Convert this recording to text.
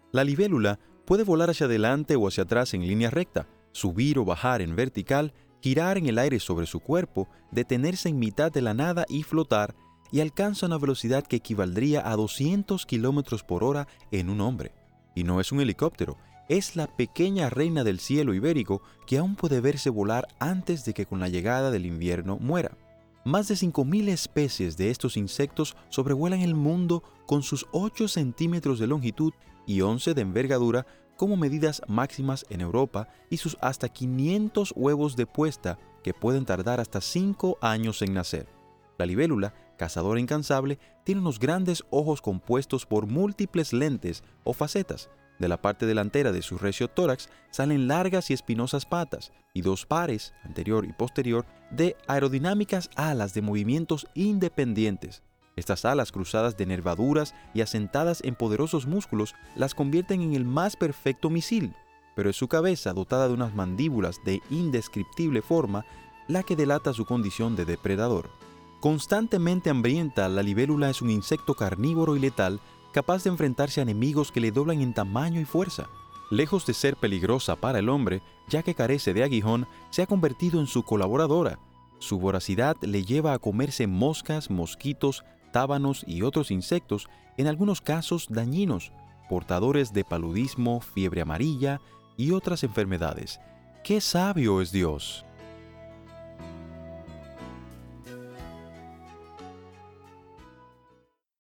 La libélula puede volar hacia adelante o hacia atrás en línea recta, subir o bajar en vertical, girar en el aire sobre su cuerpo, detenerse en mitad de la nada y flotar, y alcanza una velocidad que equivaldría a 200 km por hora en un hombre. Y no es un helicóptero, es la pequeña reina del cielo ibérico que aún puede verse volar antes de que con la llegada del invierno muera. Más de 5.000 especies de estos insectos sobrevuelan el mundo con sus 8 centímetros de longitud y 11 de envergadura como medidas máximas en Europa y sus hasta 500 huevos de puesta que pueden tardar hasta 5 años en nacer. La libélula, cazadora incansable, tiene unos grandes ojos compuestos por múltiples lentes o facetas. De la parte delantera de su recio tórax salen largas y espinosas patas y 2 pares, anterior y posterior, de aerodinámicas alas de movimientos independientes. Estas alas cruzadas de nervaduras y asentadas en poderosos músculos las convierten en el más perfecto misil, pero es su cabeza dotada de unas mandíbulas de indescriptible forma la que delata su condición de depredador. Constantemente hambrienta, la libélula es un insecto carnívoro y letal capaz de enfrentarse a enemigos que le doblan en tamaño y fuerza. Lejos de ser peligrosa para el hombre, ya que carece de aguijón, se ha convertido en su colaboradora. Su voracidad le lleva a comerse moscas, mosquitos, tábanos y otros insectos, en algunos casos dañinos, portadores de paludismo, fiebre amarilla y otras enfermedades. ¡Qué sabio es Dios!